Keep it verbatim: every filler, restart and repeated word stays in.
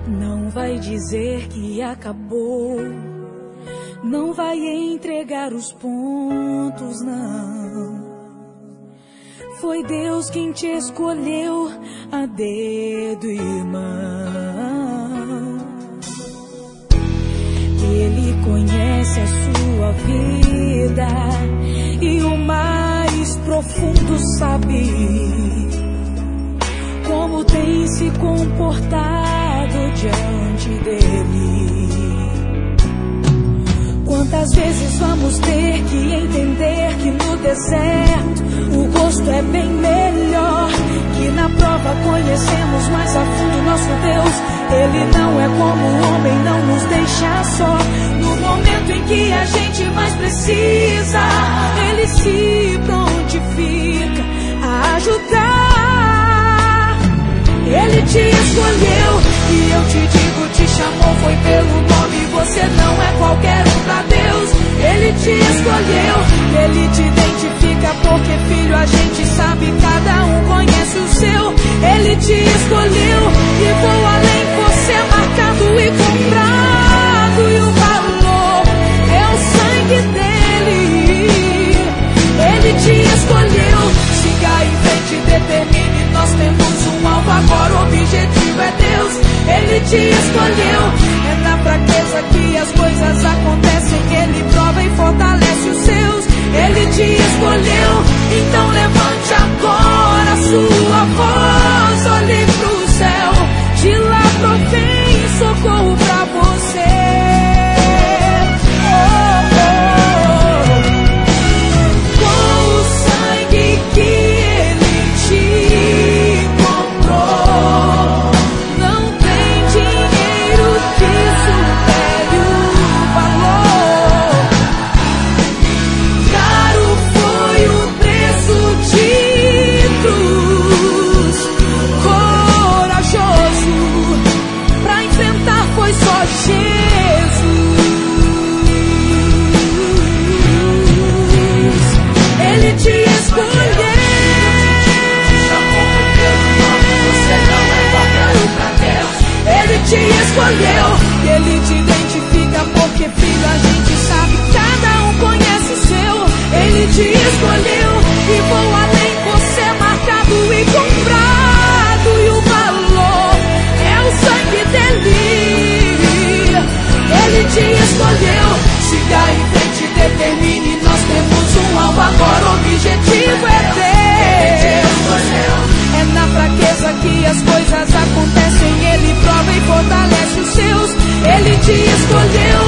Não vai dizer que acabou, não vai entregar os pontos, não. Foi Deus quem te escolheu a dedo, irmão. Ele conhece a sua vida e o mais profundo sabe como tem se comportado diante dele. Quantas vezes vamos ter que entender que no deserto o gosto é bem melhor, que na prova conhecemos mais a fundo nosso Deus. Ele não é como o homem, não nos deixa só. No momento em que a gente mais precisa, Ele se prontifica a ajudar. Ele te escolheu e eu te digo, te chamou, foi pelo nome. Você não é qualquer um pra Deus. Ele te escolheu, Ele te identifica, porque filho a gente sabe, cada um conhece o seu. Ele te escolheu e vou além, você é marcado e comprado, e o valor é o sangue dele. Ele te escolheu, siga em frente, determine, nós temos um alvo agora, o objetivo é Deus. Ele te escolheu, é na fraqueza que as coisas acontecem, Ele prova e fortalece os seus. Ele te escolheu, então levante agora a sua voz, olhe pro céu, de lá provém socorro pra você. Oh, oh. Com o sangue que Ele te comprou, não tem dinheiro que supere o valor. Caro foi o preço de cruz, corajoso pra enfrentar foi só Jesus. Ele te escolheu. Ele te escolheu, Ele te identifica, porque filho a gente sabe, cada um conhece o seu. Ele te escolheu e vou além, você é marcado e comprado, e o valor é o sangue dele. Ele te escolheu, siga em frente, determine, nós temos um alvo agora, o objetivo é Deus. É na fraqueza que as coisas acontecem, Ele prova e fortalece os seus. Ele te escolheu,